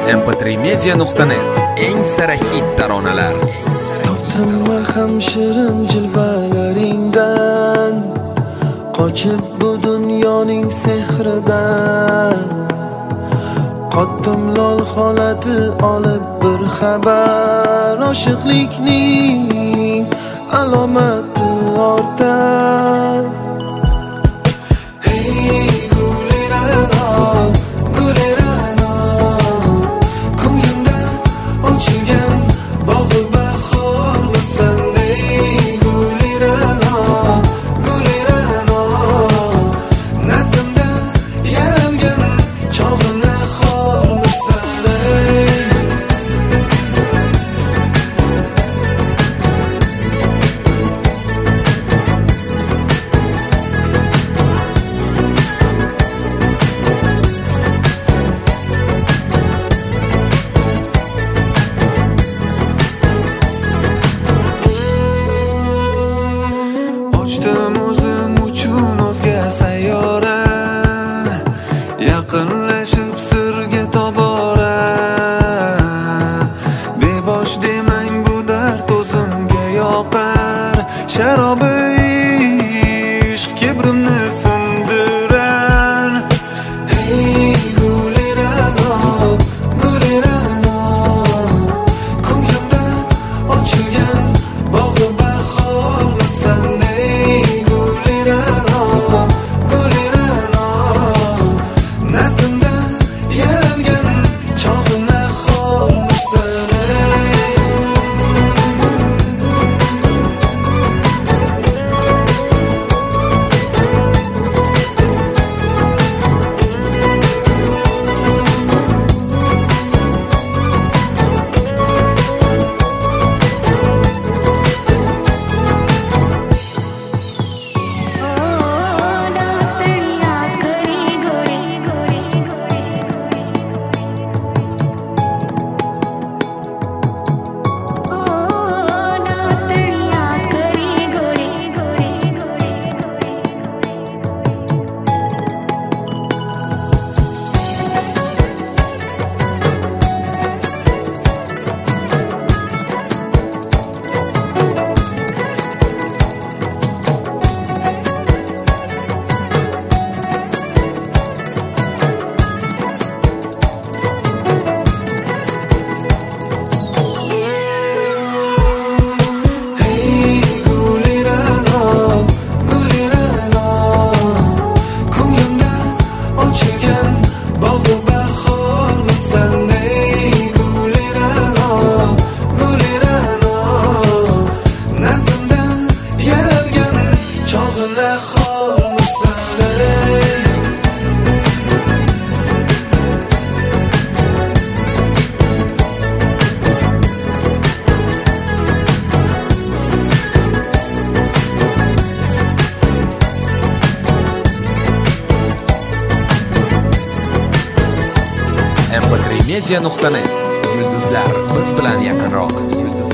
mp3media.net eng sara hit taronalar. Topdim ham shirin jilvalaringdan, qochib bu dunyoning sehridan. Qotdim lol holati olib bir xabar, oshiqlikning alomati ortar. O'zim uchun o'zga sayyora, yaqinlashib sirga tobora. Bebosh demang, bu dard o'zimga yoqar. Sharobi ishq kibrimni sindirar. Hey gulirano, gulirano, ko'nglimda ochilgan bog'i bahormisan. mp3media.net. Yulduzlar biz bilan yaqinroq.